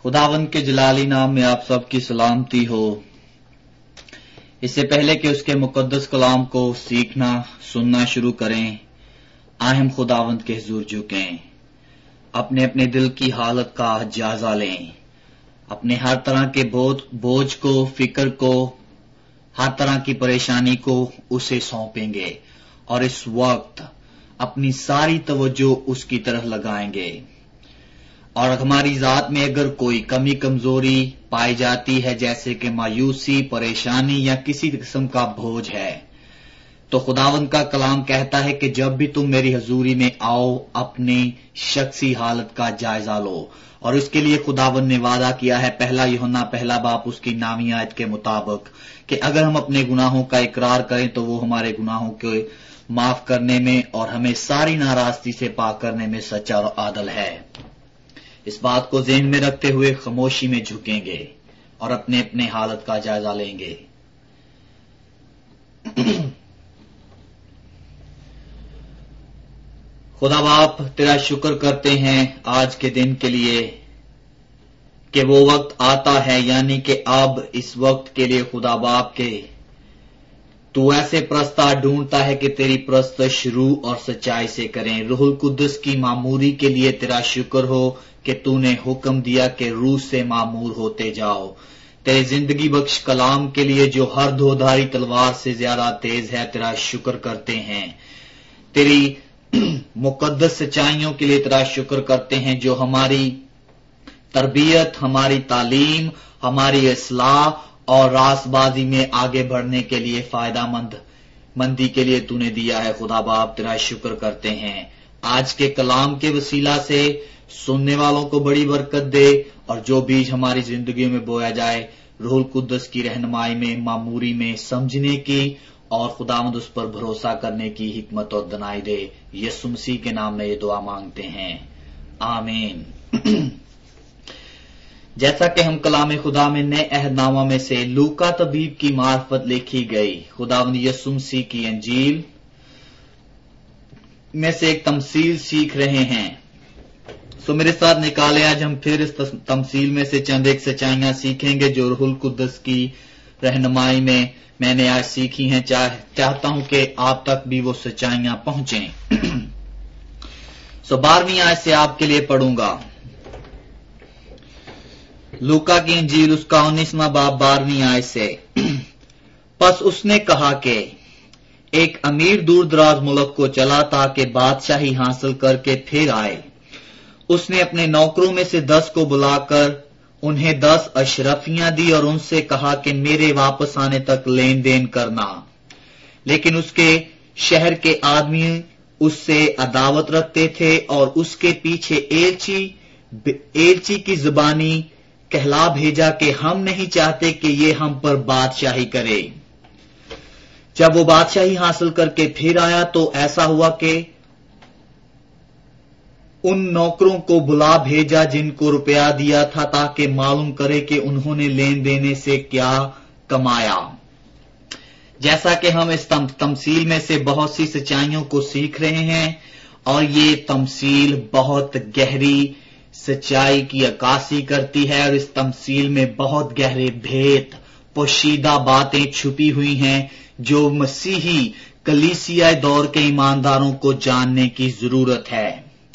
खुदावंद के जलाली नाम में आप सबकी सलामती हो। इससे पहले कि उसके मुकद्दस कलाम को सीखना सुनना शुरू करें, आए हम खुदावंद के हुजूर झुकें, अपने अपने दिल की हालत का जायजा लें, अपने हर तरह के बोझ को, फिक्र को, हर तरह की परेशानी को उसे सौंपेंगे और इस वक्त अपनी सारी तवज्जो उसकी तरफ लगाएंगे। और हमारी जात में अगर कोई कमी कमजोरी पाई जाती है, जैसे कि मायूसी, परेशानी या किसी किस्म का बोझ है, तो खुदावंद का कलाम कहता है कि जब भी तुम मेरी हजूरी में आओ, अपनी शख्सी हालत का जायजा लो। और इसके लिए खुदावंद ने वादा किया है, 1 यूहन्ना 1 बाब उसकी 9वीं आयत के मुताबिक, कि अगर हम अपने गुनाहों का इकरार करें तो वो हमारे गुनाहों को माफ करने में और हमें सारी नाराजगी से पाक करने में सच्चा और आदल है। इस बात को ज़हन में रखते हुए खामोशी में झुकेंगे और अपने अपने हालत का जायजा लेंगे। खुदा बाप, तेरा शुक्र करते हैं आज के दिन के लिए कि वो वक्त आता है, यानी कि अब इस वक्त के लिए खुदा बाप के तू ऐसे प्रस्ताव ढूंढता है कि तेरी प्रस्तश रूह और सच्चाई से करें। रूहुल कुद्दस की मामूरी के लिए तेरा शुक्र हो कि तूने हुक्म दिया कि रूह से मामूर होते जाओ। तेरे जिंदगी बख्श कलाम के लिए जो हर दोधारी तलवार से ज्यादा तेज है, तेरा शुक्र करते हैं। तेरी मुकद्दस सच्चाइयों के लिए तेरा शुक्र करते हैं, जो हमारी तरबियत, हमारी तालीम, हमारी इस्लाह और रासबाजी में आगे बढ़ने के लिए मंदी के लिए तूने दिया है। खुदा बाप, तेरा शुक्र करते हैं। आज के कलाम के वसीला से सुनने वालों को बड़ी बरकत दे और जो बीज हमारी जिंदगी में बोया जाए, रूहुल कुद्दस की रहनुमाई में, मामूरी में समझने की और खुदावंद उस पर भरोसा करने की हिकमत और दनाई दे। यीशु मसीह के नाम में ये दुआ मांगते हैं, आमीन। जैसा कि हम कलाम खुदा में नए अहदनामा में से लूका तबीब की मार्फत लिखी गई खुदावंद यीशु मसीह की अंजील में से एक तमसील सीख रहे हैं। सो मेरे साथ निकाले, आज हम फिर इस तमसील में से चंद एक सच्चाइयां सीखेंगे जो रूहुल कुद्दस की रहनुमाई में मैंने आज सीखी हैं। चाहता हूं कि आप तक भी वो सच्चाइयां पहुंचें। सो 12वीं आयत से आपके लिए पढ़ूंगा। लूका की इंजील उसका 19वां बाब 12वीं आयत से। बस उसने कहा कि एक अमीर दूर दराज मुल्क को चला ताकि बादशाही हासिल करके फिर आए। उसने अपने नौकरों में से 10 को बुलाकर उन्हें 10 अशरफियां दी और उनसे कहा कि मेरे वापस आने तक लेन देन करना। लेकिन उसके शहर के आदमी उससे अदावत रखते थे और उसके पीछे एलची की जुबानी कहला भेजा कि हम नहीं चाहते कि ये हम पर बादशाही करे। जब वो बादशाही हासिल करके फिर आया तो ऐसा हुआ कि उन नौकरों को बुला भेजा जिनको रुपया दिया था, ताकि मालूम करे कि उन्होंने लेन देने से क्या कमाया। जैसा कि हम इस तमसील में से बहुत सी सच्चाइयों को सीख रहे हैं और ये तमसील बहुत गहरी सच्चाई की अक्कासी करती है और इस तमसील में बहुत गहरे भेद, पोशीदा बातें छुपी हुई हैं जो मसीही कलीसिया दौर के ईमानदारों को जानने की जरूरत है।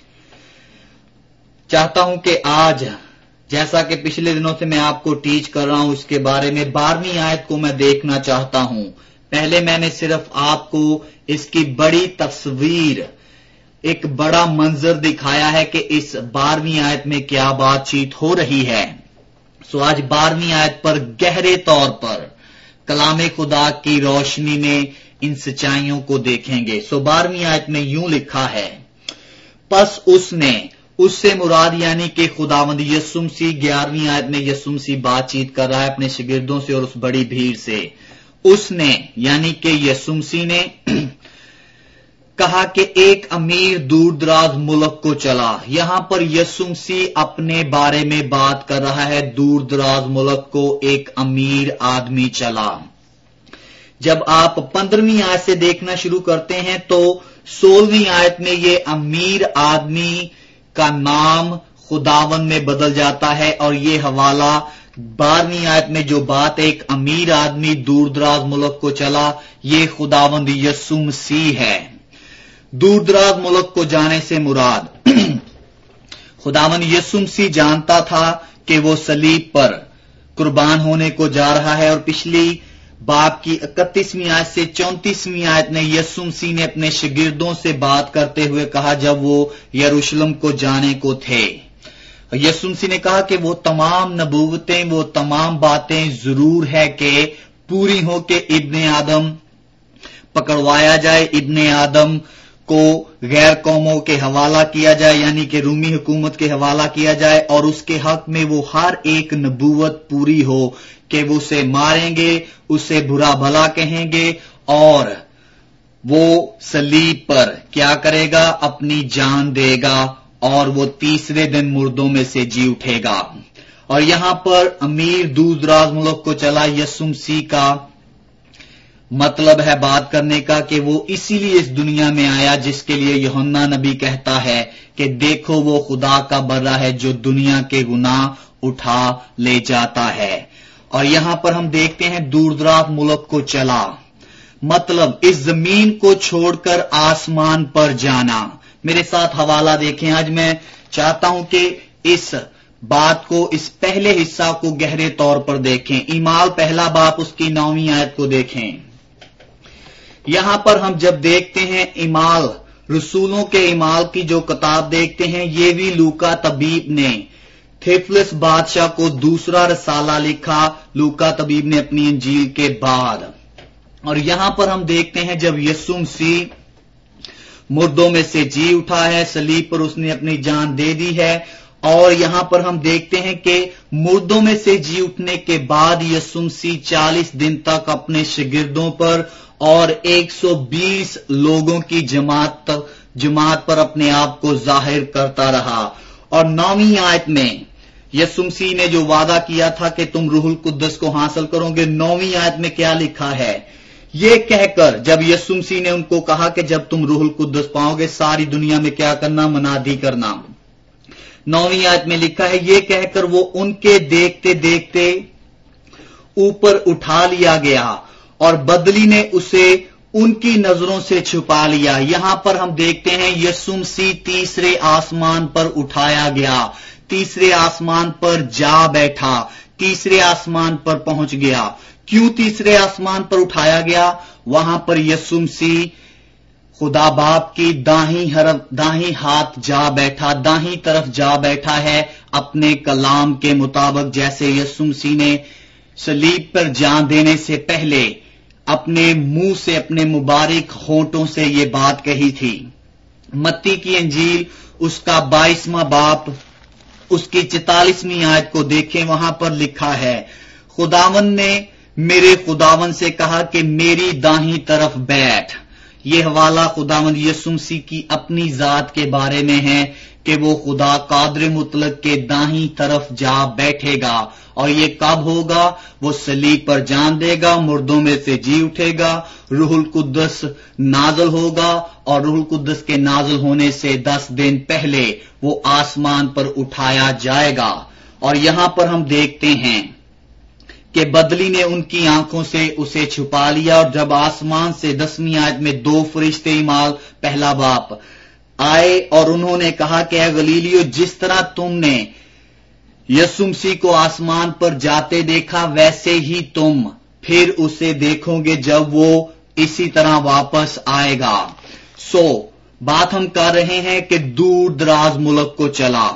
चाहता हूं कि आज, जैसा कि पिछले दिनों से मैं आपको टीच कर रहा हूं, इसके बारे में 12वीं आयत को मैं देखना चाहता हूं। पहले मैंने सिर्फ आपको इसकी बड़ी तस्वीर, एक बड़ा मंजर दिखाया है कि इस 12वीं आयत में क्या बातचीत हो रही है। सो आज 12वीं आयत पर गहरे तौर पर कलाम खुदा की रोशनी में इन सच्चाइयों को देखेंगे। सो 12वीं आयत में यूं लिखा है, बस उससे मुराद यानी कि खुदावंद यीशु मसीह। 11वीं आयत में यीशु मसीह बातचीत कर रहा है अपने शागिर्दों से और उस बड़ी भीड़ से। उसने यानी कि यीशु मसीह ने कहा कि एक अमीर दूर दराज मुल्क को चला। यहां पर यीशु मसीह अपने बारे में बात कर रहा है। दूर दराज मुल्क को एक अमीर आदमी चला। जब आप 15वीं आयत से देखना शुरू करते हैं तो 16वीं आयत में ये अमीर आदमी का नाम خداوند میں بدل جاتا ہے. اور یہ حوالہ 12ویں آیت میں جو بات ایک امیر آدمی دور دراز ملک کو چلا، یہ خداوند یسوع مسیح ہے. دور دراز ملک کو جانے سے مراد خداوند یسوع مسیح جانتا تھا کہ وہ صلیب پر قربان ہونے کو جا رہا ہے. اور پچھلی باب کی 31ویں آیت سے 34ویں آیت نے یسوع مسیح نے اپنے شاگردوں سے بات کرتے ہوئے کہا جب وہ یروشلم کو جانے کو تھے. یسوع مسیح نے کہا کہ وہ تمام نبوتیں، وہ تمام باتیں ضرور ہے کہ پوری ہو کہ ابن آدم پکڑوایا جائے، ابن آدم کو غیر قوموں کے حوالہ کیا جائے، یعنی کہ رومی حکومت کے حوالہ کیا جائے، اور اس کے حق میں وہ ہر ایک نبوت پوری ہو کہ وہ اسے ماریں گے، اسے برا بھلا کہیں گے، اور وہ صلیب پر کیا کرے گا؟ اپنی جان دے گا، اور وہ تیسرے دن مردوں میں سے جی اٹھے گا. اور یہاں پر امیر دور دراز ملک کو چلا یسوع مسیح کا مطلب ہے بات کرنے کا کہ وہ اسی لیے اس دنیا میں آیا جس کے لیے یوحنا نبی کہتا ہے کہ دیکھو وہ خدا کا بندہ ہے جو دنیا کے گناہ اٹھا لے جاتا ہے. اور یہاں پر ہم دیکھتے ہیں دور دراز ملک کو چلا، مطلب اس زمین کو چھوڑ کر آسمان پر جانا. میرے ساتھ حوالہ دیکھیں. آج میں چاہتا ہوں کہ اس بات کو، اس پہلے حصہ کو گہرے طور پر دیکھیں. اعمال پہلا باب اس کی 9ویں آیت کو دیکھیں. یہاں پر ہم جب دیکھتے ہیں اعمال، رسولوں کے اعمال کی جو کتاب دیکھتے ہیں، یہ بھی لوکا طبیب نے تھیوفلس بادشاہ کو دوسرا رسالہ لکھا لوکا طبیب نے اپنی انجیل کے بعد. اور یہاں پر ہم دیکھتے ہیں جب یسوع مسیح مردوں میں سے جی اٹھا ہے، صلیب پر اس نے اپنی جان دے دی ہے. اور یہاں پر ہم دیکھتے ہیں کہ مردوں میں سے جی اٹھنے کے بعد یسوع مسیح 40 دن تک اپنے شاگردوں پر اور 120 لوگوں کی جماعت پر اپنے آپ کو ظاہر کرتا رہا. اور 9ویں آیت میں یسوع مسیح نے جو وعدہ کیا تھا کہ تم روح القدس کو حاصل کرو گے، 9ویں آیت میں کیا لکھا ہے؟ یہ کہہ کر جب یسوع مسیح نے ان کو کہا کہ جب تم روح القدس پاؤ گے ساری دنیا میں کیا کرنا؟ منادی کرنا. 9ویں آیت میں لکھا ہے یہ کہہ کر وہ ان کے دیکھتے دیکھتے اوپر اٹھا لیا گیا اور بدلی نے اسے ان کی نظروں سے چھپا لیا. یہاں پر ہم دیکھتے ہیں یسوع مسیح تیسرے آسمان پر اٹھایا گیا، تیسرے آسمان پر جا بیٹھا، تیسرے آسمان پر پہنچ گیا. کیوں تیسرے آسمان پر اٹھایا گیا؟ وہاں پر یسوع مسیح خدا باپ کی داہیں ہاتھ جا بیٹھا، داہیں طرف جا بیٹھا ہے اپنے کلام کے مطابق، جیسے یسوع مسیح نے صلیب پر جان دینے سے پہلے اپنے منہ سے، اپنے مبارک ہونٹوں سے یہ بات کہی تھی. متی کی انجیل اس کا 22واں باب اس کی 44ویں آیت کو دیکھیں. وہاں پر لکھا ہے خداوند نے میرے خداوند سے کہا کہ میری داہیں طرف بیٹھ. یہ حوالہ خداوند یسوع مسیح کی اپنی ذات کے بارے میں ہے کہ وہ خدا قادر مطلق کے داہیں طرف جا بیٹھے گا. اور یہ کب ہوگا؟ وہ صلیب پر جان دے گا، مردوں میں سے جی اٹھے گا، روح القدس نازل ہوگا، اور روح القدس کے نازل ہونے سے 10 دن پہلے وہ آسمان پر اٹھایا جائے گا. اور یہاں پر ہم دیکھتے ہیں کہ بدلی نے ان کی آنکھوں سے اسے چھپا لیا. اور جب آسمان سے 10ویں آیت میں 2 فرشتے اعمال پہلا باب آئے اور انہوں نے کہا کہ اے گلیلیو، جس طرح تم نے یسوع مسیح کو آسمان پر جاتے دیکھا ویسے ہی تم پھر اسے دیکھو گے جب وہ اسی طرح واپس آئے گا. بات ہم کر رہے ہیں کہ دور دراز ملک کو چلا.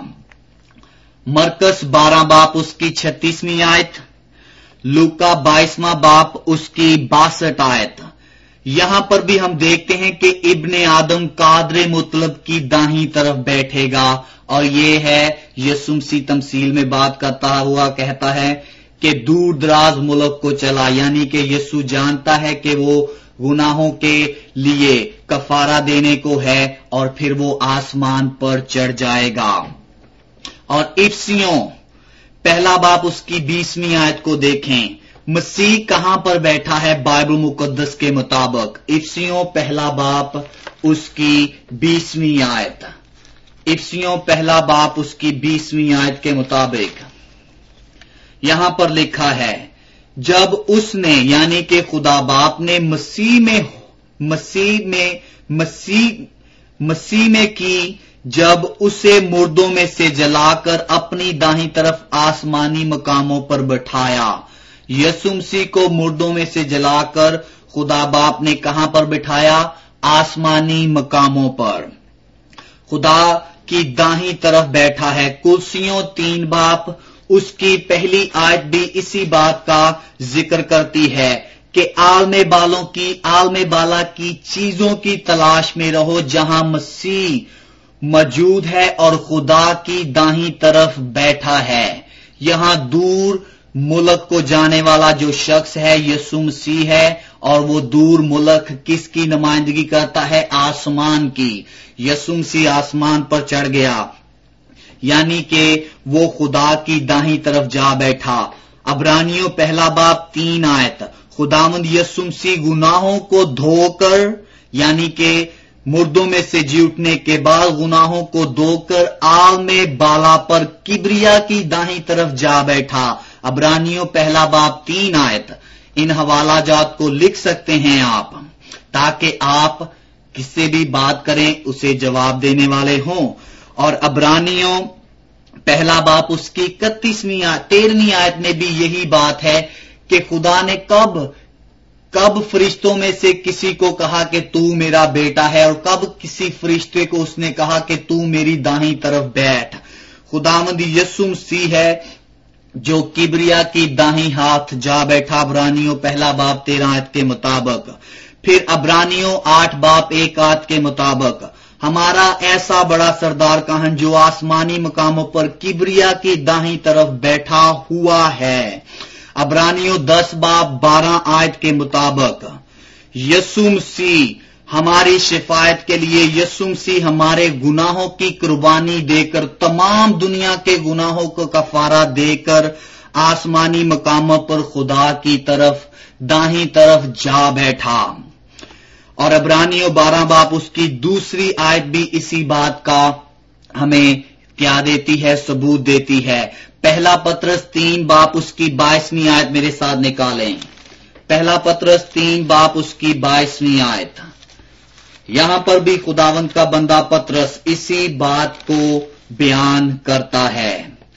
مرکز 12 باب اس کی 36ویں آیت، لوکا 22واں باب اس کی 62 آیت. یہاں پر بھی ہم دیکھتے ہیں کہ ابن آدم قادر مطلب کی داہیں طرف بیٹھے گا. اور یہ ہے یسوع مسیح تمثیل میں بات کرتا ہوا کہتا ہے کہ دور دراز ملک کو چلا، یعنی کہ یسوع جانتا ہے کہ وہ گناہوں کے لیے کفارہ دینے کو ہے اور پھر وہ آسمان پر چڑھ جائے گا. اور افسیوں پہلا باب اس کی 20ویں آیت کو دیکھیں. مسیح کہاں پر بیٹھا ہے بائبل مقدس کے مطابق؟ افسیوں پہلا باب اس کی 20ویں آیت. इफिसियों पहला बाप उसकी 20वीं आयत के मुताबिक यहां पर लिखा है, जब उसने यानी कि खुदा बाप ने मसीह में की, जब उसे मुर्दों में से जलाकर अपनी दाहिनी तरफ आसमानी मकामों पर बिठाया। यीशु मसीह को मुर्दों में से जलाकर खुदा बाप ने कहां पर बिठाया? आसमानी मकामों पर, खुदा की दाहिनी तरफ बैठा है। कुर्सियों 3 बाप उसकी पहली आयत भी इसी बात का जिक्र करती है कि आलमे बाला की चीजों की तलाश में रहो जहां मसीह मौजूद है और खुदा की दाहिनी तरफ बैठा है। यहां दूर मुल्क को जाने वाला जो शख्स है यीशु मसीह है, और वो दूर मुल्क किसकी नुमाइंदगी करता है? आसमान की। यीशु मसीह आसमान पर चढ़ गया, यानी कि वो खुदा की दाहिनी तरफ जा बैठा। अब्रानियों पहला बाप 3 आयत, खुदावंद यीशु मसीह गुनाहों को धोकर, यानी कि मुर्दों में से जी उठने के बाद गुनाहों को धोकर आलमे बाला पर किबरिया की दाहिनी तरफ जा बैठा। अब्रानियों पहला बाप 3 आयत। इन हवाला जात को लिख सकते हैं आप, ताकि आप किससे भी बात करें उसे जवाब देने वाले हों। और अब्रानियों पहला बाप उसकी 13वीं आयत में भी यही बात है कि खुदा ने कब फरिश्तों में से किसी को कहा कि तू मेरा बेटा है, और कब किसी फरिश्ते को उसने कहा कि तू मेरी दाहिनी तरफ बैठ। खुदावंद यीशु मसीह है जो किबरिया की दाहिनी हाथ जा बैठा। अब्रानियों पहला बाप 13 आयत के मुताबिक। फिर अब्रानियों 8 बाप 1 आयत के मुताबिक हमारा ऐसा बड़ा सरदार कौन जो आसमानी मकामों पर किबरिया की दाहिनी तरफ बैठा हुआ है। अब्रानियों 10 बाप 12 आयत के मुताबिक यीशु मसीह हमारी शिफायत के लिए, यीशु मसीह हमारे गुनाहों की कुर्बानी देकर, तमाम दुनिया के गुनाहों को कफारा देकर आसमानी मकामों पर खुदा की तरफ दाहिनी तरफ जा बैठा। और अब्रानियों 12 बाप उसकी दूसरी आयत भी इसी बात का हमें क्या देती है? सबूत देती है। पहला पत्रस 3 बाप उसकी 22वीं आयत मेरे साथ निकालें। पहला पत्रस 3 बाप उसकी 22वीं आयत। यहां पर भी खुदावंत का बंदा पत्रस इसी बात को बयान करता है।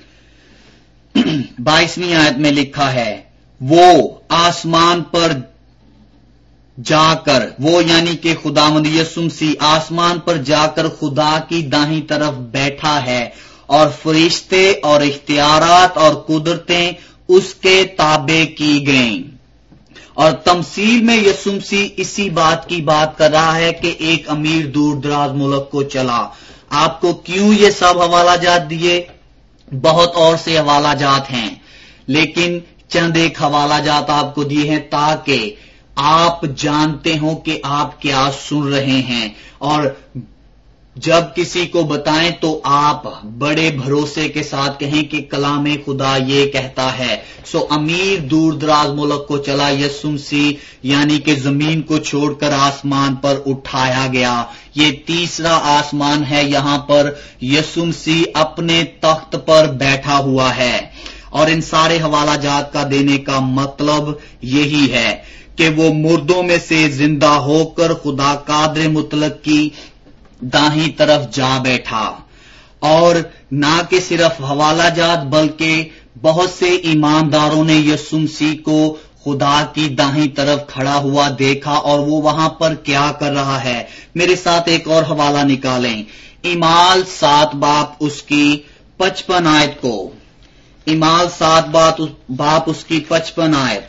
22वीं आयत में लिखा है, वो आसमान पर जाकर, वो यानी कि खुदावंद यीशु मसीह आसमान पर जाकर खुदा की दाहिनी तरफ बैठा है, और फरिश्ते और इख्तियारात और कुदरतें उसके ताबे की गईं। और तमसील में यीशु मसीह इसी बात की बात कर रहा है कि एक अमीर दूर दराज मुल्क को चला। आपको क्यों ये सब हवाला जात दिए? बहुत और से हवाला जात हैं, लेकिन चंद एक हवाला जात आपको दिए हैं ताकि आप जानते हो कि आप क्या सुन रहे हैं, और जब किसी को बताएं तो आप बड़े भरोसे के साथ कहें कि कलामे खुदा ये कहता है। सो अमीर दूर दराज मुल्क को चला यीशु मसीह, यानी कि जमीन को छोड़कर आसमान पर उठाया गया। ये तीसरा आसमान है, यहां पर यीशु मसीह अपने तख्त पर बैठा हुआ है। और इन सारे हवाला जात का देने का मतलब यही है कि वो मुर्दों में से जिंदा होकर खुदा कादर मुतलक की दाहिनी तरफ जा बैठा। और ना कि सिर्फ हवाला जात बल्कि बहुत से ईमानदारों ने यीशु मसीह को खुदा की दाहिनी तरफ खड़ा हुआ देखा, और वो वहां पर क्या कर रहा है। मेरे साथ एक और हवाला निकालें, इमाल 7 बाप उसकी 55 आयत को। इमाल 7 बाप उसकी 55 आयत।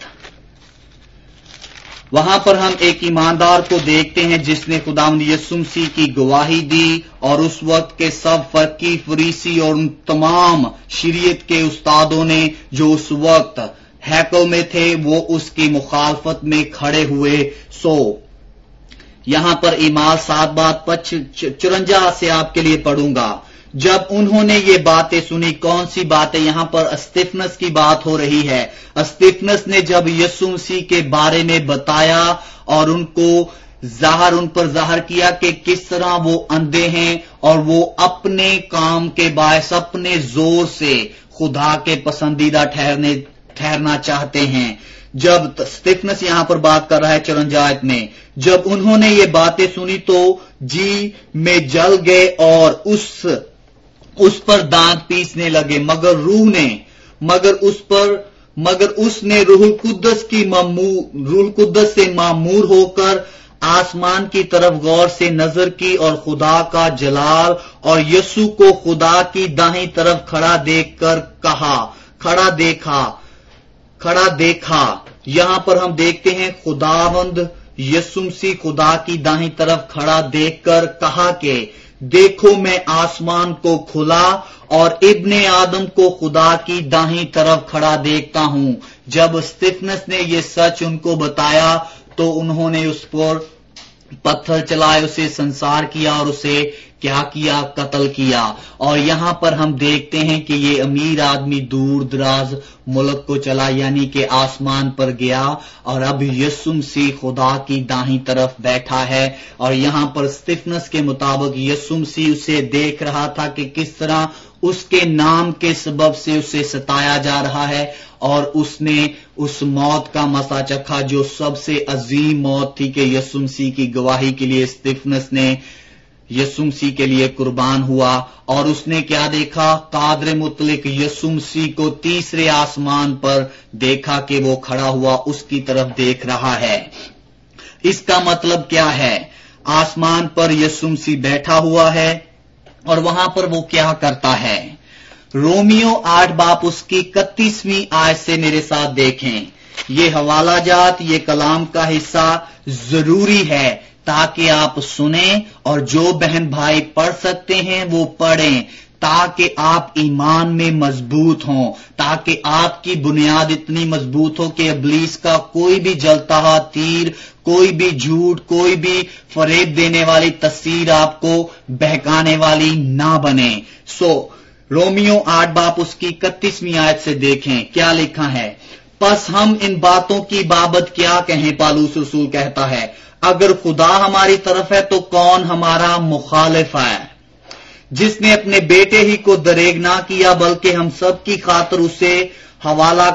वहां पर हम एक ईमानदार को देखते हैं जिसने खुदावंद यीशु मसीह की गवाही दी, और उस वक्त के सब फकीह, फरीसी और उन तमाम शरीयत के उस्तादों ने जो उस वक्त हैकल में थे वो उसकी मुखालफत में खड़े हुए। सो यहां पर इमाल 7 बात 54 से आपके लिए पढ़ूंगा। जब उन्होंने ये बातें सुनी, कौन सी बातें? यहां पर अस्तिफनस की बात हो रही है। अस्तिफनस ने जब यीशु मसीह के बारे में बताया और उनको ظاہر उन पर ज़ाहिर किया कि किस तरह वो अंधे हैं और वो अपने काम के बायस अपने जोर से खुदा के पसंदीदा ठहरना चाहते हैं। जब स्तिफनस यहां पर बात कर रहा है 54 आयत में, जब उन्होंने ये बातें सुनी तो जी में जल गए और उस पर दांत पीसने लगे, मगर उसने रूहुल कुद्दस से मामूर होकर आसमान की तरफ गौर से नजर की और खुदा का जलाल और यीशु को खुदा की दाहिनी तरफ खड़ा देखा। यहां पर हम देखते हैं खुदावंद यीशु मसीह खुदा की दाहिनी तरफ खड़ा देखकर कहा कि देखो मैं आसमान को खुला और इब्ने आदम को खुदा की दाहिनी तरफ खड़ा देखता हूं। जब स्तिफनस ने यह सच उनको बताया तो उन्होंने उस पर पत्थर चलाए, उसे संसार किया और उसे क्या किया? कत्ल किया। और यहां पर हम देखते हैं कि ये अमीर आदमी दूर दराज मुल्क को चला, यानी कि आसमान पर गया और अब यीशु मसीह खुदा की दाहिनी तरफ बैठा है। और यहां पर स्तिफनस के मुताबिक यीशु मसीह उसे देख रहा था कि किस तरह उसके नाम के सबब से उसे सताया जा रहा है और उसने उस मौत का मसा चखा जो सबसे अजीम मौत थी कि यीशु मसीह की गवाही के लिए स्तिफनस ने यीशु मसीह के लिए कुर्बान हुआ। और उसने क्या देखा? कादर मुतलिक यीशु मसीह को तीसरे आसमान पर देखा कि वो खड़ा हुआ उसकी तरफ देख रहा है। इसका मतलब क्या है? आसमान पर यीशु मसीह बैठा हुआ है और वहां पर वो क्या करता है? रोमियो 8 बाप उसकी 31वीं आयत से मेरे साथ देखें। ये हवाला जात, ये कलाम का हिस्सा जरूरी है ताकि आप सुने और जो बहन भाई पढ़ सकते हैं वो पढ़ें, ताकि आप ईमान में मजबूत हों, ताकि आपकी बुनियाद इतनी मजबूत हो कि इब्लीस का कोई भी जलता हुआ तीर, कोई भी झूठ, कोई भी फरेब देने वाली तस्वीर आपको बहकाने वाली ना बने। रोमियो 8 बाप उसकी 31वीं आयत से देखें क्या लिखा है। बस हम इन बातों की बाबत क्या कहें? पालूस रसूल कहता है, अगर खुदा हमारी तरफ है तो कौन हमारा मुखालिफ है? जिसने अपने बेटे ही को दरेग ना किया बल्कि हम सब की खातिर उसे हवाला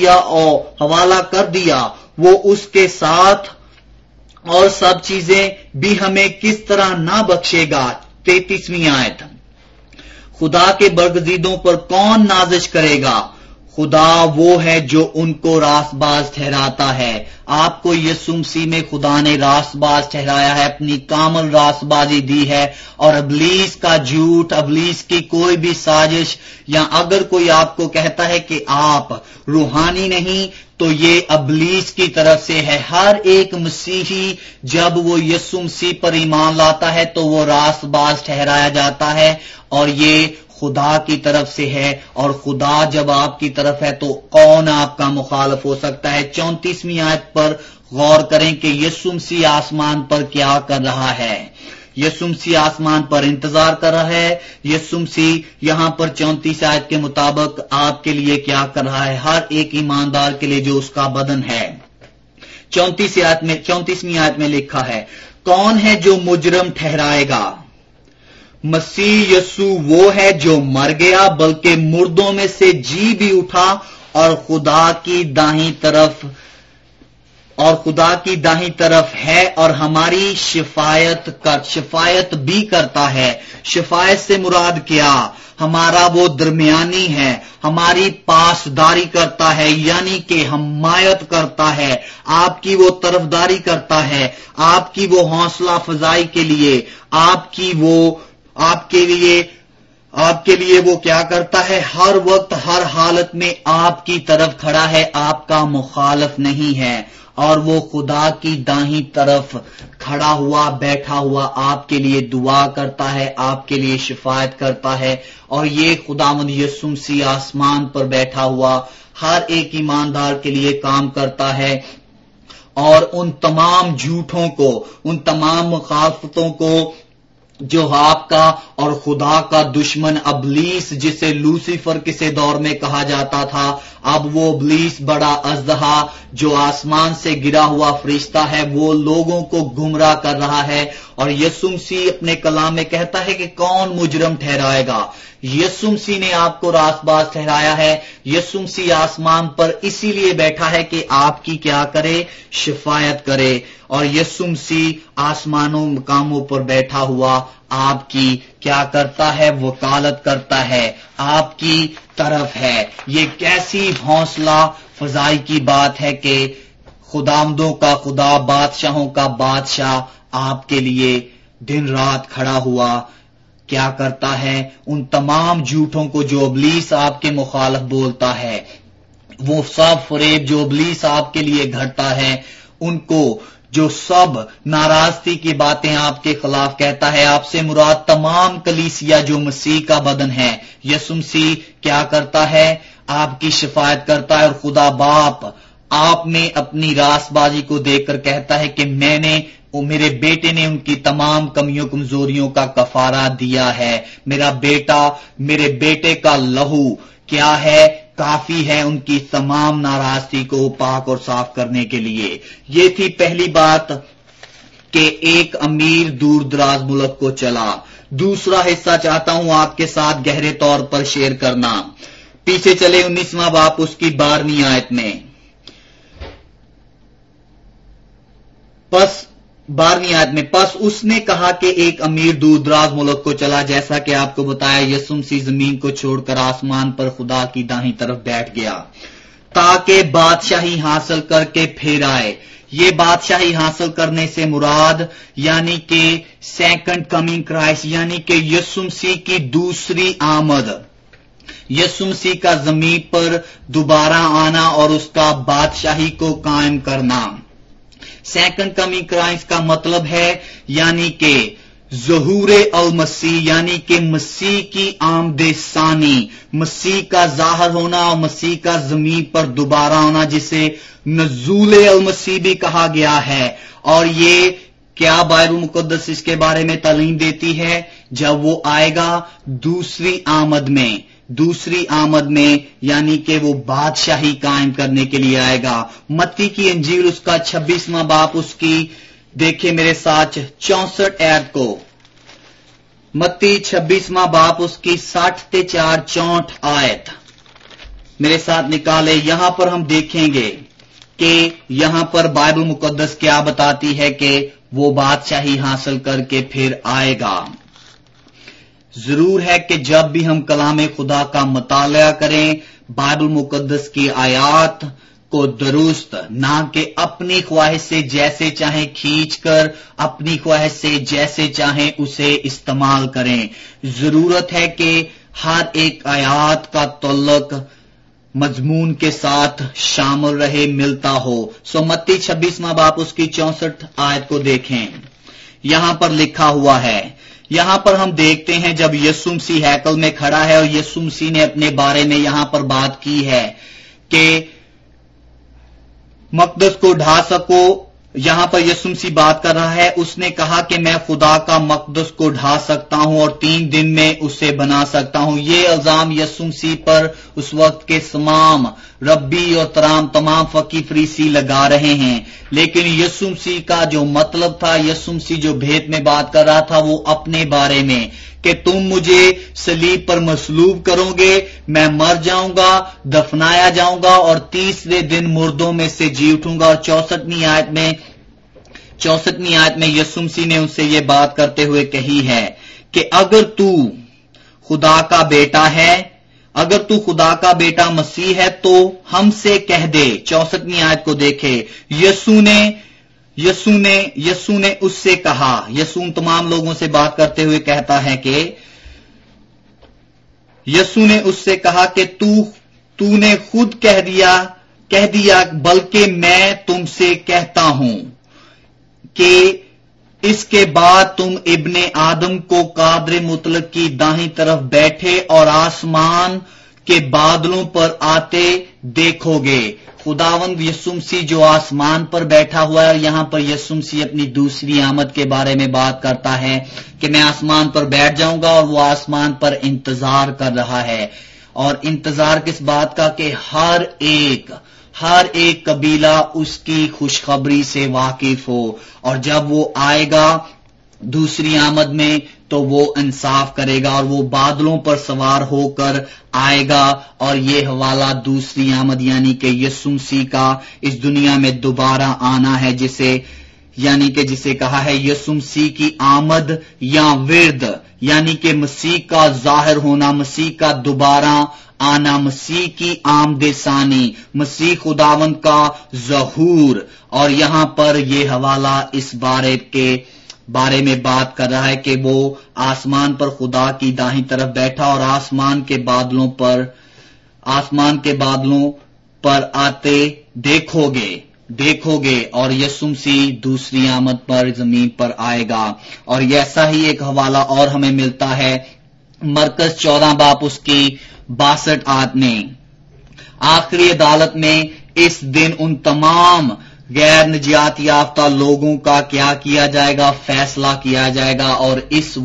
कर दिया, वो उसके साथ और सब चीजें भी हमें किस तरह ना बख्शेगा। 33वीं आयत, खुदा के बरगजीदों पर कौन नाजिश करेगा? खुदा वो है जो उनको रास्तबाज ठहराता है। आपको यीशु मसीह में खुदा ने रास्तबाज ठहराया है, अपनी कामल रास्तबाजी दी है। और इब्लीस का झूठ, इब्लीस की कोई भी साजिश, या अगर कोई आपको कहता है कि आप रूहानी नहीं, तो ये इब्लीस की तरफ से है। हर एक मसीही जब वो यीशु मसीह पर ईमान लाता है तो वो रास्तबाज ठहराया जाता है और ये खुदा की तरफ से है। और खुदा जब आपकी तरफ है तो कौन आपका मुखालिफ हो सकता है? 34वीं आयत पर गौर करें कि यीशु मसीह आसमान पर क्या कर रहा है। यीशु मसीह आसमान पर इंतजार कर रहा है। यीशु मसीह यहां पर 34 आयत के मुताबिक आपके लिए क्या कर रहा है? हर एक ईमानदार के लिए जो उसका बदन है। 34वीं आयत में लिखा है, कौन है जो मुजरम ठहराएगा? मसीह यीशु वो है जो मर गया बल्कि मुर्दों में से जी भी उठा और खुदा की दाहिनी तरफ है और हमारी शिफायत भी करता है। शिफायत से मुराद क्या? हमारा वो दरमियानी है, हमारी पासदारी करता है, यानी कि हमायत करता है, आपकी वो तरफदारी करता है, आपकी वो हौसला अफजाई के लिए, आपके लिए वो क्या करता है? हर वक्त हर हालत में आपकी तरफ खड़ा है, आपका मुखालिफ नहीं है। और वो खुदा की दाहिनी तरफ खड़ा हुआ बैठा हुआ आपके लिए दुआ करता है, आपके लिए शिफायत करता है। और ये खुदावंद यीशु मसीह आसमान पर बैठा हुआ हर एक ईमानदार के लिए काम करता है और उन तमाम झूठों को, उन तमाम मुखालफतों को جو آپ کا اور خدا کا دشمن ابلیس، جسے لوسیفر کسی دور میں کہا جاتا تھا، اب وہ ابلیس بڑا اژدہا جو آسمان سے گرا ہوا فرشتہ ہے، وہ لوگوں کو گمراہ کر رہا ہے۔ اور یسوع مسیح اپنے کلام میں کہتا ہے کہ کون مجرم ٹھہرائے گا؟ یسوع مسیح نے آپ کو راست باز ٹھہرایا ہے۔ یسوع مسیح آسمان پر اسی لیے بیٹھا ہے کہ آپ کی کیا کرے؟ شفاعت کرے۔ اور یسوع مسیح آسمانوں مقاموں پر بیٹھا ہوا آپ کی کیا کرتا ہے؟ وکالت کرتا ہے، آپ کی طرف ہے۔ یہ کیسی حوصلہ فزائی کی بات ہے کہ خداوندوں کا خدا، بادشاہوں کا بادشاہ آپ کے لیے دن رات کھڑا ہوا کیا کرتا ہے؟ ان تمام جھوٹوں کو جو ابلیس آپ کے مخالف بولتا ہے، وہ سب فریب جو ابلیس آپ کے لیے گھڑتا ہے، ان کو جو سب ناراضگی کی باتیں آپ کے خلاف کہتا ہے، آپ سے مراد تمام کلیسیا جو مسیح کا بدن ہے، یسوع مسیح کیا کرتا ہے؟ آپ کی شفاعت کرتا ہے۔ اور خدا باپ آپ میں اپنی راست بازی کو دیکھ کر کہتا ہے کہ میں نے، میرے بیٹے نے ان کی تمام کمیوں کمزوریوں کا کفارہ دیا ہے۔ میرا بیٹا، میرے بیٹے کا لہو کیا ہے؟ کافی ہے ان کی تمام ناراضگی کو پاک اور صاف کرنے کے لیے۔ یہ تھی پہلی بات کہ ایک امیر دور دراز ملک کو چلا۔ دوسرا حصہ چاہتا ہوں آپ کے ساتھ گہرے طور پر شیئر کرنا۔ پیچھے چلے 19واں باب اس کی 12ویں آیت میں۔ پس 12ویں آیت میں، پس اس نے کہا کہ ایک امیر دور دراز ملک کو چلا، جیسا کہ آپ کو بتایا یسوع مسیح زمین کو چھوڑ کر آسمان پر خدا کی داہنی طرف بیٹھ گیا تاکہ بادشاہی حاصل کر کے پھر آئے۔ یہ بادشاہی حاصل کرنے سے مراد یعنی کہ سیکنڈ کمنگ کرائسٹ، یعنی کہ یسوع مسیح کی دوسری آمد، یسوع مسیح کا زمین پر دوبارہ آنا اور اس کا بادشاہی کو قائم کرنا۔ سیکنڈ کمنگ کرائسٹ کا مطلب ہے یعنی کہ ظہور المسیح، یعنی کہ مسیح کی آمد ثانی، مسیح کا ظاہر ہونا اور مسیح کا زمین پر دوبارہ ہونا، جسے نزول المسیح بھی کہا گیا ہے۔ اور یہ کیا بائبل مقدس اس کے بارے میں تعلیم دیتی ہے؟ جب وہ آئے گا دوسری آمد میں، دوسری آمد میں یعنی کہ وہ بادشاہی قائم کرنے کے لیے آئے گا۔ متی کی انجیل اس کا 26واں باب، اس کی دیکھیں میرے ساتھ 64 آیت کو۔ متی 26واں باب اس کی 60-64 آیت میرے ساتھ نکالے۔ یہاں پر ہم دیکھیں گے کہ یہاں پر بائبل مقدس کیا بتاتی ہے کہ وہ بادشاہی حاصل کر کے پھر آئے گا۔ ضرور ہے کہ جب بھی ہم کلام خدا کا مطالعہ کریں، بائبل مقدس کی آیات کو درست نہ کہ اپنی خواہش سے جیسے چاہیں کھینچ کر، اپنی خواہش سے جیسے چاہیں اسے استعمال کریں۔ ضرورت ہے کہ ہر ایک آیات کا تعلق مضمون کے ساتھ شامل رہے، ملتا ہو۔ سو متی 26واں باب اس کی 64 آیت کو دیکھیں۔ یہاں پر لکھا ہوا ہے، یہاں پر ہم دیکھتے ہیں جب یسوع مسیح ہیکل میں کھڑا ہے اور یسوع مسیح نے اپنے بارے میں یہاں پر بات کی ہے کہ مقدس کو ڈھا سکو۔ یہاں پر یسوع مسیح بات کر رہا ہے، اس نے کہا کہ میں خدا کا مقدس کو ڈھا سکتا ہوں اور 3 دن میں اسے بنا سکتا ہوں۔ یہ الزام یسوع مسیح پر اس وقت کے تمام ربی اور تمام فقی فریسی لگا رہے ہیں، لیکن یسوع مسیح کا جو مطلب تھا، یسوع مسیح جو بھید میں بات کر رہا تھا، وہ اپنے بارے میں کہ تم مجھے صلیب پر مصلوب کرو گے، میں مر جاؤں گا، دفنایا جاؤں گا اور تیسرے دن مردوں میں سے جی اٹھوں گا۔ اور 64ویں آیت میں یسوع مسیح نے ان سے یہ بات کرتے ہوئے کہی ہے کہ اگر تو خدا کا بیٹا ہے، اگر تو خدا کا بیٹا مسیح ہے تو ہم سے کہہ دے۔ 64ویں آیت کو دیکھے، یسوع نے اس سے کہا، یسوع تمام لوگوں سے بات کرتے ہوئے کہتا ہے کہ یسوع نے اس سے کہا کہ تو نے خود کہہ دیا بلکہ میں تم سے کہتا ہوں کہ اس کے بعد تم ابن آدم کو قادر مطلق کی داہنی طرف بیٹھے اور آسمان کے بادلوں پر آتے دیکھو گے۔ خداوند یسوع مسیح جو آسمان پر بیٹھا ہوا ہے، اور یہاں پر یسوع مسیح اپنی دوسری آمد کے بارے میں بات کرتا ہے کہ میں آسمان پر بیٹھ جاؤں گا، اور وہ آسمان پر انتظار کر رہا ہے۔ اور انتظار کس بات کا؟ کہ ہر ایک قبیلہ اس کی خوشخبری سے واقف ہو، اور جب وہ آئے گا دوسری آمد میں تو وہ انصاف کرے گا، اور وہ بادلوں پر سوار ہو کر آئے گا۔ اور یہ حوالہ دوسری آمد یعنی کہ یسوع مسیح کا اس دنیا میں دوبارہ آنا ہے، جسے کہا ہے یسوع مسیح کی آمد یا ورد، یعنی کہ مسیح کا ظاہر ہونا، مسیح کا دوبارہ آنا، مسیح کی آمد ثانی، مسیح خداوند کا ظہور۔ اور یہاں پر یہ حوالہ اس بارے میں بات کر رہا ہے کہ وہ آسمان پر خدا کی دائیں طرف بیٹھا، اور آسمان کے بادلوں پر آتے دیکھو گے، اور یسوع مسیح دوسری آمد پر زمین پر آئے گا۔ اور ایسا ہی ایک حوالہ اور ہمیں ملتا ہے مرکز 14 باب اس کی 62 آیت میں، آخری عدالت میں اس دن ان تمام غیر نجات یافتہ لوگوں کا کیا کیا جائے گا؟ فیصلہ کیا جائے گا۔ اور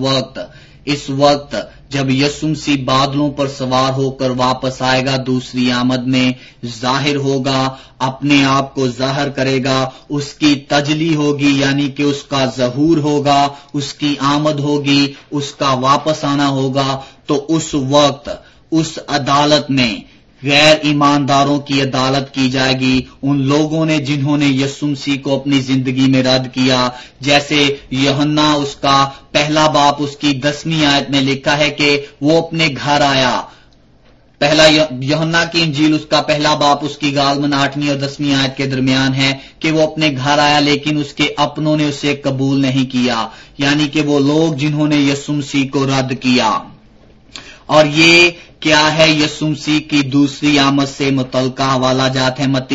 اس وقت جب یسوع مسیح بادلوں پر سوار ہو کر واپس آئے گا، دوسری آمد میں ظاہر ہوگا، اپنے آپ کو ظاہر کرے گا، اس کی تجلی ہوگی یعنی کہ اس کا ظہور ہوگا، اس کی آمد ہوگی، اس کا واپس آنا ہوگا، تو اس وقت اس عدالت میں غیر ایمانداروں کی عدالت کی جائے گی، ان لوگوں نے جنہوں نے یسوع مسیح کو اپنی زندگی میں رد کیا۔ جیسے یوحنا اس کا پہلا باب اس کی 10ویں آیت میں لکھا ہے کہ وہ اپنے گھر آیا، پہلا یوحنا کی انجیل اس کا پہلا باب اس کی غالباً 8ویں اور 10ویں آیت کے درمیان ہے کہ وہ اپنے گھر آیا، لیکن اس کے اپنوں نے اسے قبول نہیں کیا، یعنی کہ وہ لوگ جنہوں نے یسوع مسیح کو رد کیا۔ اور یہ کیا ہے؟ یسوع مسیح کی دوسری آمد سے متعلقہ حوالہ جات ہے۔ متی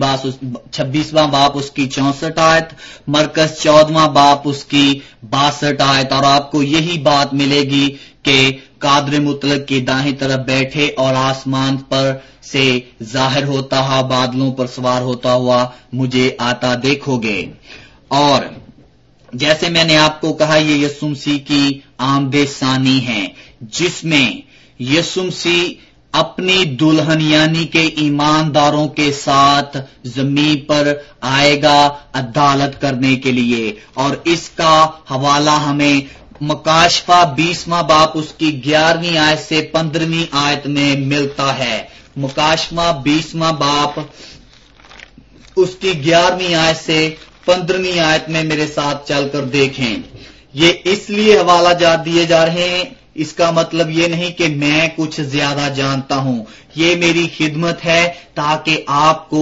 26واں باب اس کی 64 آیت، مرکز 14واں باب اس کی 62 آیت۔ اور آپ کو یہی بات ملے گی کہ قادر مطلق کی دائیں طرف بیٹھے اور آسمان پر سے ظاہر ہوتا ہوا، بادلوں پر سوار ہوتا ہوا مجھے آتا دیکھو گے۔ اور جیسے میں نے آپ کو کہا، یہ یسوع مسیح کی آمد ثانی ہے، جس میں یسوع مسیح اپنی دلہن یعنی کہ ایمانداروں کے ساتھ زمین پر آئے گا عدالت کرنے کے لیے۔ اور اس کا حوالہ ہمیں مکاشفہ 20واں باب اس کی 11ویں آیت سے 15ویں آیت میں ملتا ہے۔ مکاشفہ 20واں باب اس کی 11ویں آیت سے 15ویں آیت میں میرے ساتھ چل کر دیکھیں۔ یہ اس لیے حوالہ جات دیے جا رہے ہیں، اس کا مطلب یہ نہیں کہ میں کچھ زیادہ جانتا ہوں، یہ میری خدمت ہے تاکہ آپ کو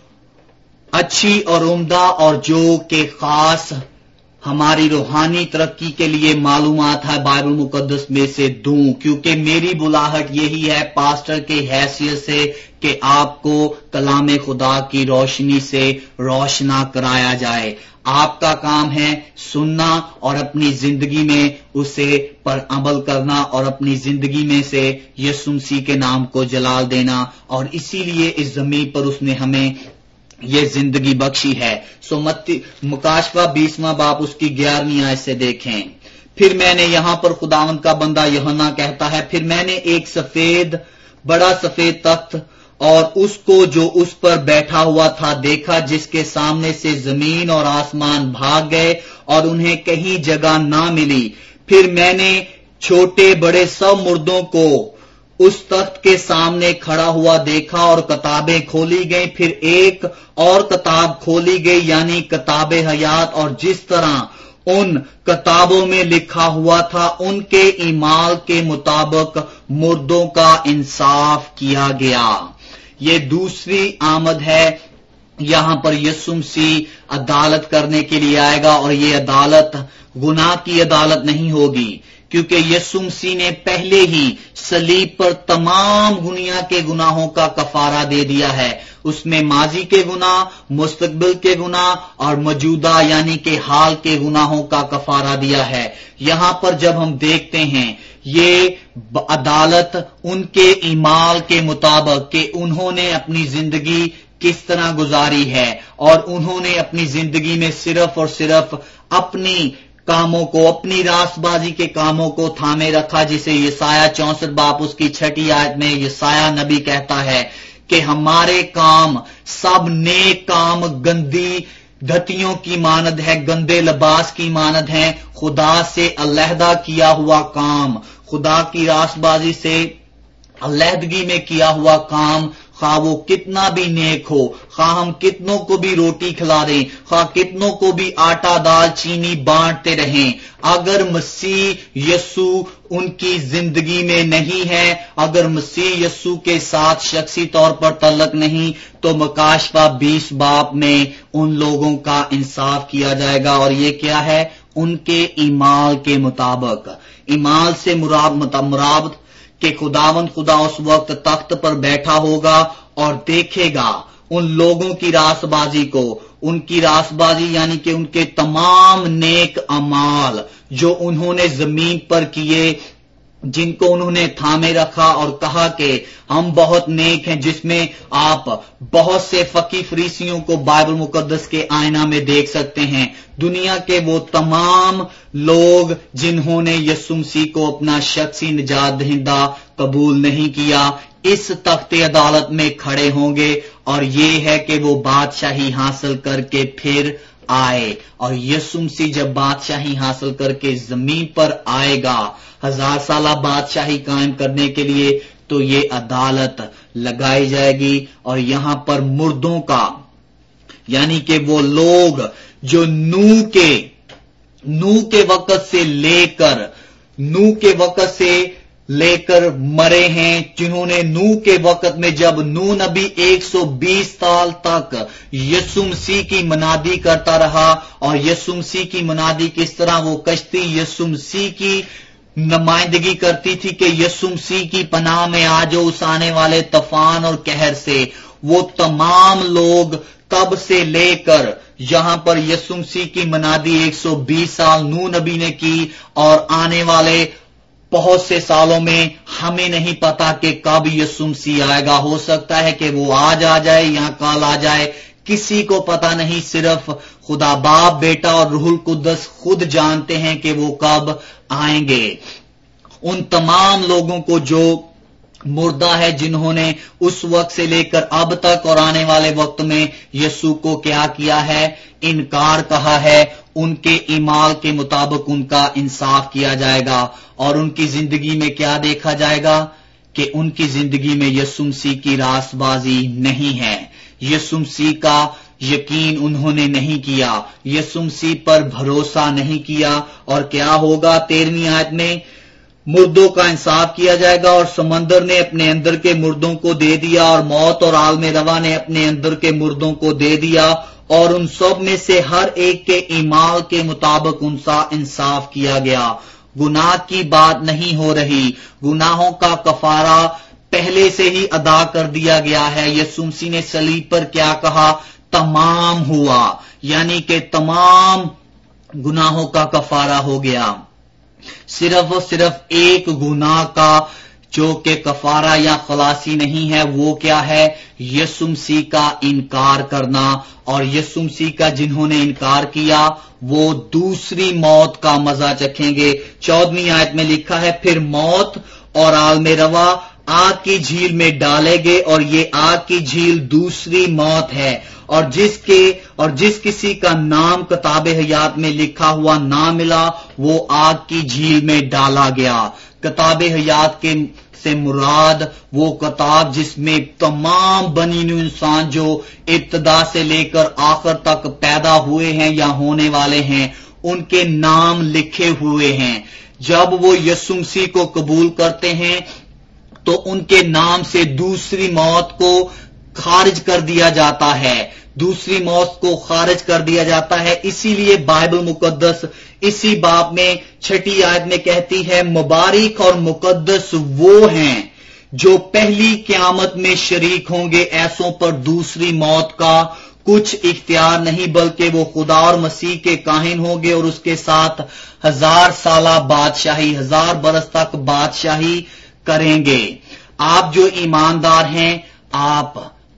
اچھی اور عمدہ اور جو کہ خاص ہماری روحانی ترقی کے لیے معلومات ہے بائبل مقدس میں سے دوں، کیونکہ میری بلاہٹ یہی ہے پاسٹر کی حیثیت سے کہ آپ کو کلام خدا کی روشنی سے روشنا کرایا جائے۔ آپ کا کام ہے سننا اور اپنی زندگی میں اسے پر عمل کرنا، اور اپنی زندگی میں سے یسوع مسیح کے نام کو جلال دینا، اور اسی لیے اس زمین پر اس نے ہمیں یہ زندگی بخشی ہے۔ مکاشفہ 20واں باب اس کی 11ویں آیت سے دیکھیں۔ پھر میں نے یہاں پر خداوند کا بندہ یوحنا کہتا ہے، پھر میں نے ایک بڑا سفید تخت اور اس کو جو اس پر بیٹھا ہوا تھا دیکھا، جس کے سامنے سے زمین اور آسمان بھاگ گئے اور انہیں کہیں جگہ نہ ملی۔ پھر میں نے چھوٹے بڑے سب مردوں کو اس تخت کے سامنے کھڑا ہوا دیکھا، اور کتابیں کھولی گئیں۔ پھر ایک اور کتاب کھولی گئی یعنی کتاب حیات، اور جس طرح ان کتابوں میں لکھا ہوا تھا ان کے اعمال کے مطابق مردوں کا انصاف کیا گیا۔ یہ دوسری آمد ہے، یہاں پر یسوع مسیح عدالت کرنے کے لیے آئے گا، اور یہ عدالت گناہ کی عدالت نہیں ہوگی، کیونکہ یسوع مسیح نے پہلے ہی صلیب پر تمام دنیا کے گناہوں کا کفارہ دے دیا ہے۔ اس میں ماضی کے گناہ، مستقبل کے گناہ اور موجودہ یعنی کہ حال کے گناہوں کا کفارہ دیا ہے۔ یہاں پر جب ہم دیکھتے ہیں یہ عدالت ان کے اعمال کے مطابق کہ انہوں نے اپنی زندگی کس طرح گزاری ہے، اور انہوں نے اپنی زندگی میں صرف اور صرف اپنی کاموں کو، اپنی راست بازی کے کاموں کو تھامے رکھا، جسے یسایہ 64 باپ اس کی 6 آیت میں یسایہ نبی کہتا ہے کہ ہمارے کام سب نیک کام گندی دھتیوں کی مانند ہے، گندے لباس کی مانند ہیں، خدا سے علیحدہ کیا ہوا کام، خدا کی راست بازی سے علیحدگی میں کیا ہوا کام، خواہ وہ کتنا بھی نیک ہو، خواہ ہم کتنوں کو بھی روٹی کھلا دیں، خواہ کتنوں کو بھی آٹا دال چینی بانٹتے رہیں، اگر مسیح یسوع ان کی زندگی میں نہیں ہے، اگر مسیح یسوع کے ساتھ شخصی طور پر تعلق نہیں، تو مکاشفہ 20 باپ میں ان لوگوں کا انصاف کیا جائے گا، اور یہ کیا ہے؟ ان کے اعمال کے مطابق۔ اعمال سے مراد کہ خداوند خدا اس وقت تخت پر بیٹھا ہوگا اور دیکھے گا ان لوگوں کی راست بازی کو، ان کی راست بازی یعنی کہ ان کے تمام نیک اعمال جو انہوں نے زمین پر کیے، جن کو انہوں نے تھامے رکھا اور کہا کہ ہم بہت نیک ہیں، جس میں آپ بہت سے فقی فریسیوں کو بائبل مقدس کے آئینہ میں دیکھ سکتے ہیں۔ دنیا کے وہ تمام لوگ جنہوں نے یسوع مسیح کو اپنا شخصی نجات دہندہ قبول نہیں کیا، اس تخت عدالت میں کھڑے ہوں گے، اور یہ ہے کہ وہ بادشاہی حاصل کر کے پھر آئے، اور یسوع مسیح جب بادشاہی حاصل کر کے زمین پر آئے گا 1000 سالہ بادشاہی قائم کرنے کے لیے، تو یہ عدالت لگائی جائے گی، اور یہاں پر مردوں کا یعنی کہ وہ لوگ جو نوح کے وقت سے لے کر مرے ہیں، جنہوں نے نوح کے وقت میں جب نوح نبی 120 سال تک یسوع مسیح کی منادی کرتا رہا، اور یسوع مسیح کی منادی کس طرح؟ وہ کشتی یسوع مسیح کی نمائندگی کرتی تھی کہ یسوع مسیح کی پناہ میں آ جاؤ اس آنے والے طوفان اور قہر سے۔ وہ تمام لوگ تب سے لے کر یہاں پر یسوع مسیح کی منادی 120 سال نوح نبی نے کی، اور آنے والے بہت سے سالوں میں ہمیں نہیں پتا کہ کب یسوع مسیح آئے گا، ہو سکتا ہے کہ وہ آج آ جائے یا کل آ جائے، کسی کو پتا نہیں، صرف خدا باپ، بیٹا اور روح القدس خود جانتے ہیں کہ وہ کب آئیں گے۔ ان تمام لوگوں کو جو مردہ ہے، جنہوں نے اس وقت سے لے کر اب تک اور آنے والے وقت میں یسوع کو کیا کیا ہے؟ انکار کہا ہے، ان کے اعمال کے مطابق ان کا انصاف کیا جائے گا، اور ان کی زندگی میں کیا دیکھا جائے گا؟ کہ ان کی زندگی میں یسوع مسیح کی راست بازی نہیں ہے، یسوع مسیح کا یقین انہوں نے نہیں کیا، یسوع مسیح پر بھروسہ نہیں کیا، اور کیا ہوگا 13ویں آیت میں؟ مردوں کا انصاف کیا جائے گا، اور سمندر نے اپنے اندر کے مردوں کو دے دیا، اور موت اور عالم روا نے اپنے اندر کے مردوں کو دے دیا، اور ان سب میں سے ہر ایک کے اعمال کے مطابق ان کا انصاف کیا گیا۔ گناہ کی بات نہیں ہو رہی، گناہوں کا کفارہ پہلے سے ہی ادا کر دیا گیا ہے۔ یسوع مسیح نے صلیب پر کیا کہا؟ تمام ہوا، یعنی کہ تمام گناہوں کا کفارہ ہو گیا۔ صرف ایک گناہ کا جو کہ کفارہ یا خلاصی نہیں ہے، وہ کیا ہے؟ یسوع مسیح کا انکار کرنا، اور یسوع مسیح کا جنہوں نے انکار کیا وہ دوسری موت کا مزہ چکھیں گے۔ 14ویں آیت میں لکھا ہے، پھر موت اور عالم روا آگ کی جھیل میں ڈالے گئے، اور یہ آگ کی جھیل دوسری موت ہے، اور جس کسی کا نام کتاب حیات میں لکھا ہوا نہ ملا، وہ آگ کی جھیل میں ڈالا گیا۔ کتاب حیات کے سے مراد وہ کتاب جس میں تمام بنی نوع انسان جو ابتدا سے لے کر آخر تک پیدا ہوئے ہیں یا ہونے والے ہیں، ان کے نام لکھے ہوئے ہیں۔ جب وہ یسوع مسیح کو قبول کرتے ہیں تو ان کے نام سے دوسری موت کو خارج کر دیا جاتا ہے، دوسری موت کو خارج کر دیا جاتا ہے۔ اسی لیے بائبل مقدس اسی باب میں 6 آیت میں کہتی ہے، مبارک اور مقدس وہ ہیں جو پہلی قیامت میں شریک ہوں گے، ایسوں پر دوسری موت کا کچھ اختیار نہیں، بلکہ وہ خدا اور مسیح کے کاہن ہوں گے، اور اس کے ساتھ 1000 سالہ بادشاہی، 1000 برس تک بادشاہی کریں گے۔ آپ جو ایماندار ہیں، آپ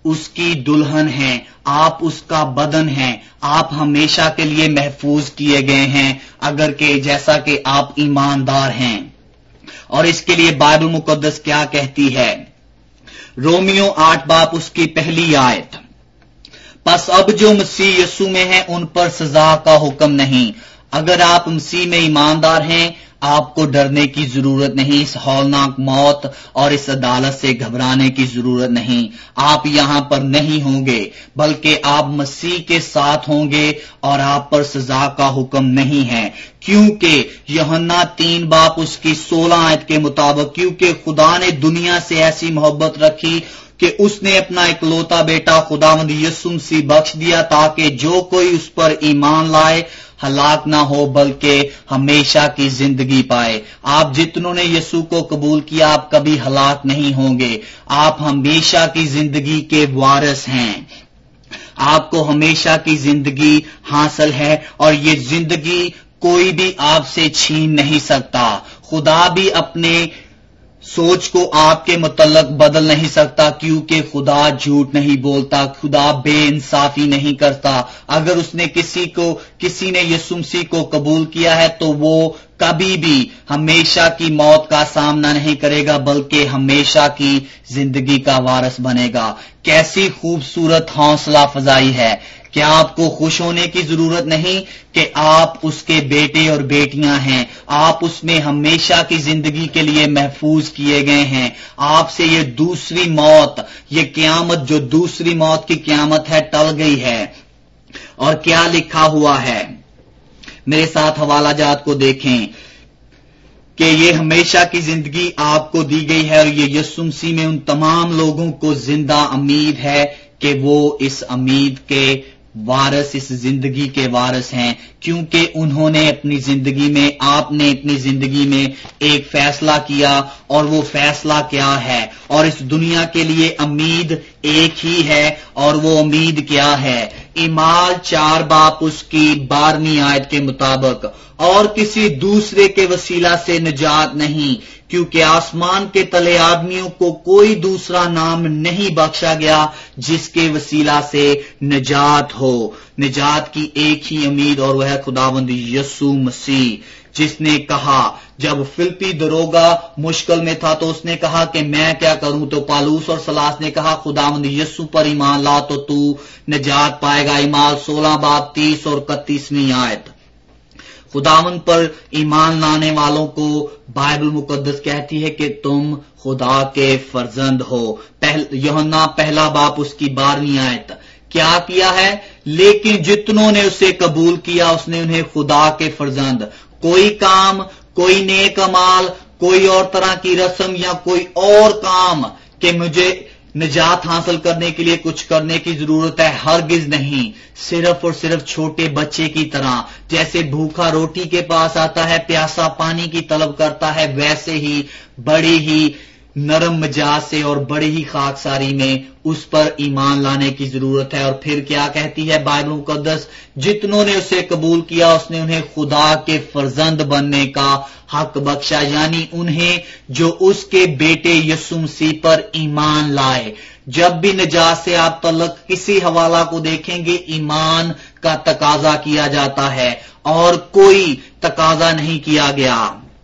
اس کی دلہن ہیں، آپ اس کا بدن ہیں، آپ ہمیشہ کے لیے محفوظ کیے گئے ہیں اگر کہ جیسا کہ آپ ایماندار ہیں۔ اور اس کے لیے بائبل مقدس کیا کہتی ہے؟ رومیو 8 باب اس کی پہلی آیت، پس اب جو مسیح یسوع میں ہیں ان پر سزا کا حکم نہیں۔ اگر آپ مسیح میں ایماندار ہیں، آپ کو ڈرنے کی ضرورت نہیں، اس ہولناک موت اور اس عدالت سے گھبرانے کی ضرورت نہیں۔ آپ یہاں پر نہیں ہوں گے بلکہ آپ مسیح کے ساتھ ہوں گے اور آپ پر سزا کا حکم نہیں ہے، کیونکہ یوحنا 3 باب اس کی 16 آیت کے مطابق، کیونکہ خدا نے دنیا سے ایسی محبت رکھی کہ اس نے اپنا اکلوتا بیٹا خداوند یسوع مسیح بخش دیا تاکہ جو کوئی اس پر ایمان لائے ہلاک نہ ہو بلکہ ہمیشہ کی زندگی پائے۔ آپ جتنوں نے یسوع کو قبول کیا آپ کبھی ہلاک نہیں ہوں گے، آپ ہمیشہ کی زندگی کے وارث ہیں، آپ کو ہمیشہ کی زندگی حاصل ہے اور یہ زندگی کوئی بھی آپ سے چھین نہیں سکتا۔ خدا بھی اپنے سوچ کو آپ کے متعلق بدل نہیں سکتا، کیونکہ خدا جھوٹ نہیں بولتا، خدا بے انصافی نہیں کرتا۔ اگر اس نے کسی نے یسوع مسیح کو قبول کیا ہے تو وہ کبھی بھی ہمیشہ کی موت کا سامنا نہیں کرے گا بلکہ ہمیشہ کی زندگی کا وارث بنے گا۔ کیسی خوبصورت حوصلہ افزائی ہے! کیا آپ کو خوش ہونے کی ضرورت نہیں کہ آپ اس کے بیٹے اور بیٹیاں ہیں، آپ اس میں ہمیشہ کی زندگی کے لیے محفوظ کیے گئے ہیں۔ آپ سے یہ دوسری موت، یہ قیامت جو دوسری موت کی قیامت ہے ٹل گئی ہے۔ اور کیا لکھا ہوا ہے؟ میرے ساتھ حوالہ جات کو دیکھیں کہ یہ ہمیشہ کی زندگی آپ کو دی گئی ہے اور یہ یسوع مسیح میں ان تمام لوگوں کو زندہ امید ہے کہ وہ اس امید کے وارث، اس زندگی کے وارث ہیں، کیونکہ انہوں نے اپنی زندگی میں، آپ نے اپنی زندگی میں ایک فیصلہ کیا اور وہ فیصلہ کیا ہے؟ اور اس دنیا کے لیے امید ایک ہی ہے اور وہ امید کیا ہے؟ اعمال 4 باب اس کی 12ویں آیت کے مطابق، اور کسی دوسرے کے وسیلہ سے نجات نہیں، کیونکہ آسمان کے تلے آدمیوں کو کوئی دوسرا نام نہیں بخشا گیا جس کے وسیلہ سے نجات ہو۔ نجات کی ایک ہی امید اور وہ ہے خداوند یسوع مسیح، جس نے کہا جب فلپی دروگا مشکل میں تھا تو اس نے کہا کہ میں کیا کروں، تو پالوس اور سلاس نے کہا خداوند یسوع پر ایمان لا تو تو نجات پائے گا۔ اعمال 16 باب 30 اور 31ویں آیت۔ خداوند پر ایمان لانے والوں کو بائبل مقدس کہتی ہے کہ تم خدا کے فرزند ہو۔ یوحنا 1 باب اس کی 12ویں آیت۔ کیا کیا ہے؟ لیکن جتنوں نے اسے قبول کیا اس نے انہیں خدا کے فرزند، کوئی کام، کوئی نیک عمال، کوئی اور طرح کی رسم یا کوئی اور کام کہ مجھے نجات حاصل کرنے کے لیے کچھ کرنے کی ضرورت ہے، ہرگز نہیں۔ صرف اور صرف چھوٹے بچے کی طرح، جیسے بھوکا روٹی کے پاس آتا ہے، پیاسا پانی کی طلب کرتا ہے، ویسے ہی بڑی ہی نرم مزاج سے اور بڑی ہی خاکساری میں اس پر ایمان لانے کی ضرورت ہے۔ اور پھر کیا کہتی ہے بائبل مقدس؟ جتنوں نے اسے قبول کیا اس نے انہیں خدا کے فرزند بننے کا حق بخشا، یعنی انہیں جو اس کے بیٹے یسوع مسیح پر ایمان لائے۔ جب بھی نجات سے آپ تعلق کسی حوالہ کو دیکھیں گے ایمان کا تقاضا کیا جاتا ہے اور کوئی تقاضا نہیں کیا گیا۔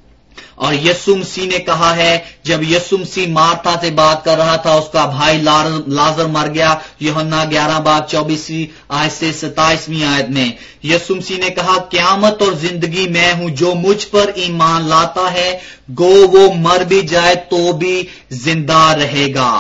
اور یسوع مسیح نے کہا ہے، جب یسوع مسیح مارتھا سے بات کر رہا تھا، اس کا بھائی لازر مر گیا، یوحنا 11 باب 24 آیت سے 27ویں آیت میں یسوع مسیح نے کہا قیامت اور زندگی میں ہوں، جو مجھ پر ایمان لاتا ہے گو وہ مر بھی جائے تو بھی زندہ رہے گا۔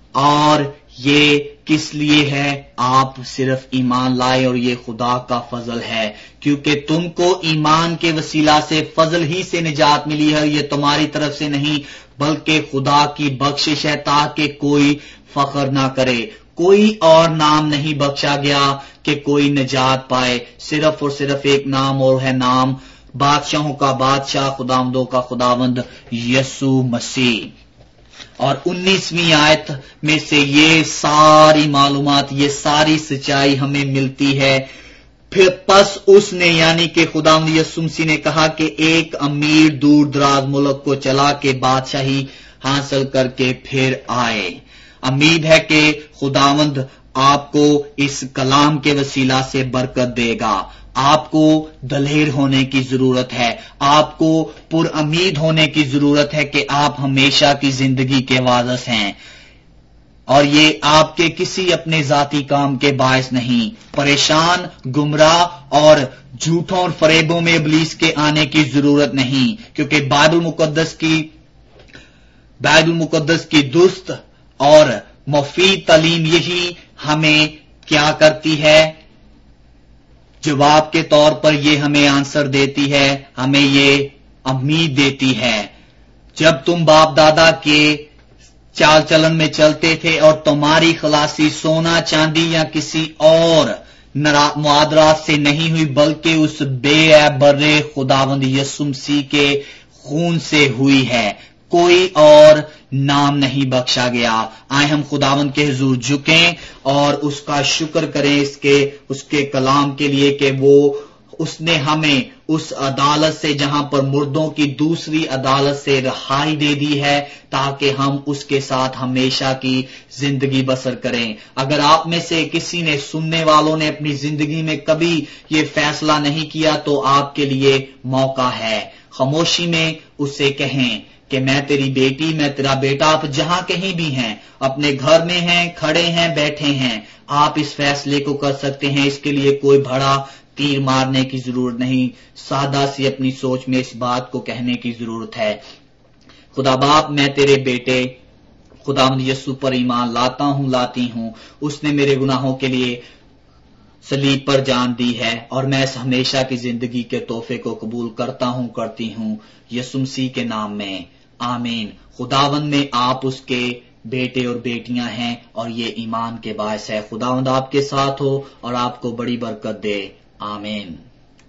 اور یہ کس لیے ہے؟ آپ صرف ایمان لائے اور یہ خدا کا فضل ہے، کیونکہ تم کو ایمان کے وسیلہ سے فضل ہی سے نجات ملی ہے، یہ تمہاری طرف سے نہیں بلکہ خدا کی بخشش ہے تاکہ کوئی فخر نہ کرے۔ کوئی اور نام نہیں بخشا گیا کہ کوئی نجات پائے، صرف اور صرف ایک نام اور ہے نام بادشاہوں کا بادشاہ، خداوندوں کا خداوند یسوع مسیح۔ اور 19ویں آیت میں سے یہ ساری معلومات، یہ ساری سچائی ہمیں ملتی ہے۔ پھر پس اس نے یعنی کہ خداوند یسوع مسیح نے کہا کہ ایک امیر دور دراز ملک کو چلا کے بادشاہی حاصل کر کے پھر آئے۔ امید ہے کہ خداوند آپ کو اس کلام کے وسیلہ سے برکت دے گا۔ آپ کو دلیر ہونے کی ضرورت ہے، آپ کو پر امید ہونے کی ضرورت ہے کہ آپ ہمیشہ کی زندگی کے وارث ہیں، اور یہ آپ کے کسی اپنے ذاتی کام کے باعث نہیں۔ پریشان، گمراہ اور جھوٹوں اور فریبوں میں ابلیس کے آنے کی ضرورت نہیں، کیونکہ بائبل مقدس کی درست اور مفید تعلیم یہی ہمیں کیا کرتی ہے؟ جواب کے طور پر یہ ہمیں آنسر دیتی ہے، ہمیں یہ امید دیتی ہے۔ جب تم باپ دادا کے چال چلن میں چلتے تھے اور تمہاری خلاصی سونا چاندی یا کسی اور معادرات سے نہیں ہوئی، بلکہ اس بے عیب برے خداوند یسوع مسیح کے خون سے ہوئی ہے، کوئی اور نام نہیں بخشا گیا۔ آئے ہم خداوند کے حضور جھکیں اور اس کا شکر کریں اس کے کلام کے لیے کہ اس نے ہمیں اس عدالت سے، جہاں پر مردوں کی دوسری عدالت سے رہائی دے دی ہے، تاکہ ہم اس کے ساتھ ہمیشہ کی زندگی بسر کریں۔ اگر آپ میں سے کسی نے، سننے والوں نے اپنی زندگی میں کبھی یہ فیصلہ نہیں کیا تو آپ کے لیے موقع ہے۔ خاموشی میں اسے کہیں کہ میں تیری بیٹی، میں تیرا بیٹا، آپ جہاں کہیں بھی ہیں، اپنے گھر میں ہیں، کھڑے ہیں، بیٹھے ہیں، آپ اس فیصلے کو کر سکتے ہیں۔ اس کے لیے کوئی بڑا تیر مارنے کی ضرورت نہیں، سادہ سی اپنی سوچ میں اس بات کو کہنے کی ضرورت ہے، خدا باپ میں تیرے بیٹے خداوند یسوع پر ایمان لاتی ہوں، اس نے میرے گناہوں کے لیے صلیب پر جان دی ہے، اور میں اس ہمیشہ کی زندگی کے تحفے کو قبول کرتی ہوں یسوع مسیح کے نام میں، آمین۔ خداوند میں آپ اس کے بیٹے اور بیٹیاں ہیں، اور یہ ایمان کے باعث ہے۔ خداوند آپ کے ساتھ ہو اور آپ کو بڑی برکت دے، آمین۔